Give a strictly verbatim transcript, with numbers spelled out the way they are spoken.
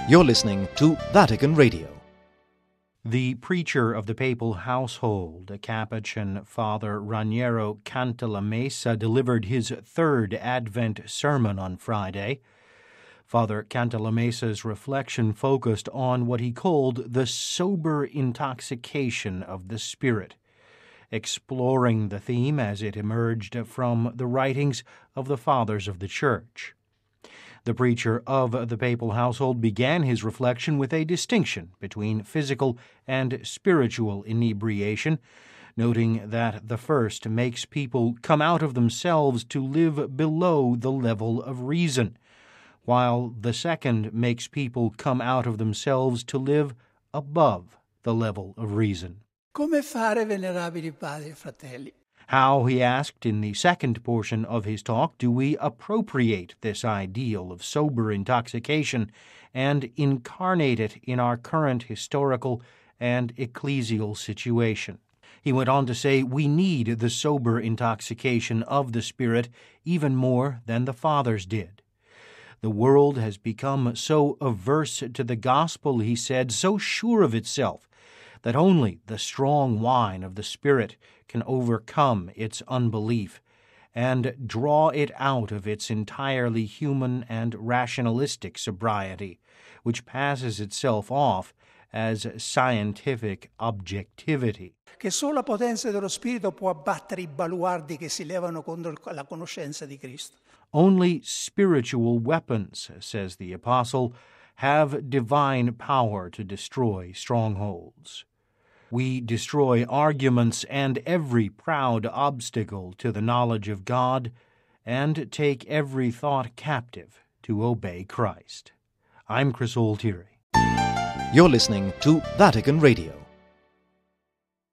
You're listening to Vatican Radio. The preacher of the papal household, Capuchin Father Raniero Cantalamessa, delivered his third Advent sermon on Friday. Father Cantalamessa's reflection focused on what he called the sober intoxication of the Spirit, exploring the theme as it emerged from the writings of the Fathers of the Church. The preacher of the papal household began his reflection with a distinction between physical and spiritual inebriation, noting that the first makes people come out of themselves to live below the level of reason, while the second makes people come out of themselves to live above the level of reason. Come fare, venerabili padri e fratelli? How, he asked in the second portion of his talk, do we appropriate this ideal of sober intoxication and incarnate it in our current historical and ecclesial situation? He went on to say, we need the sober intoxication of the Spirit even more than the Fathers did. The world has become so averse to the gospel, he said, so sure of itself, that only the strong wine of the Spirit can overcome its unbelief and draw it out of its entirely human and rationalistic sobriety, which passes itself off as scientific objectivity. Che solo la potenza dello Spirito può abbattere i baluardi che si levano contro la conoscenza di Cristo. Only spiritual weapons, says the Apostle, have divine power to destroy strongholds. We destroy arguments and every proud obstacle to the knowledge of God, and take every thought captive to obey Christ. I'm Chris Altieri. You're listening to Vatican Radio.